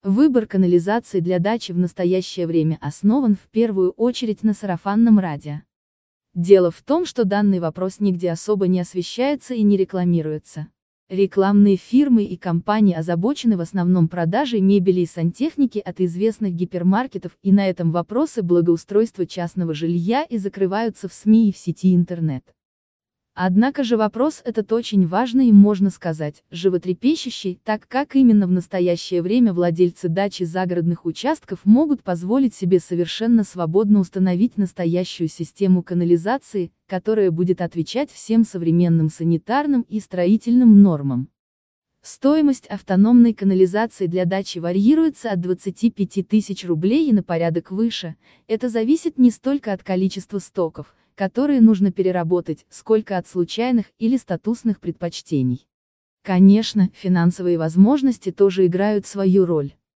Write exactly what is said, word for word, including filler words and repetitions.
Выбор канализации для дачи в настоящее время основан в первую очередь на сарафанном радио. Дело в том, что данный вопрос нигде особо не освещается и не рекламируется. Рекламные фирмы и компании озабочены в основном продажей мебели и сантехники от известных гипермаркетов, и на этом вопросы благоустройства частного жилья и закрываются в СМИ и в сети интернет. Однако же вопрос этот очень важный и, можно сказать, животрепещущий, так как именно в настоящее время владельцы дач и загородных участков могут позволить себе совершенно свободно установить настоящую систему канализации, которая будет отвечать всем современным санитарным и строительным нормам. Стоимость автономной канализации для дачи варьируется от двадцати пяти тысяч рублей и на порядок выше. Это зависит не столько от количества стоков, которые нужно переработать, сколько от случайных или статусных предпочтений. Конечно, финансовые возможности тоже играют свою роль.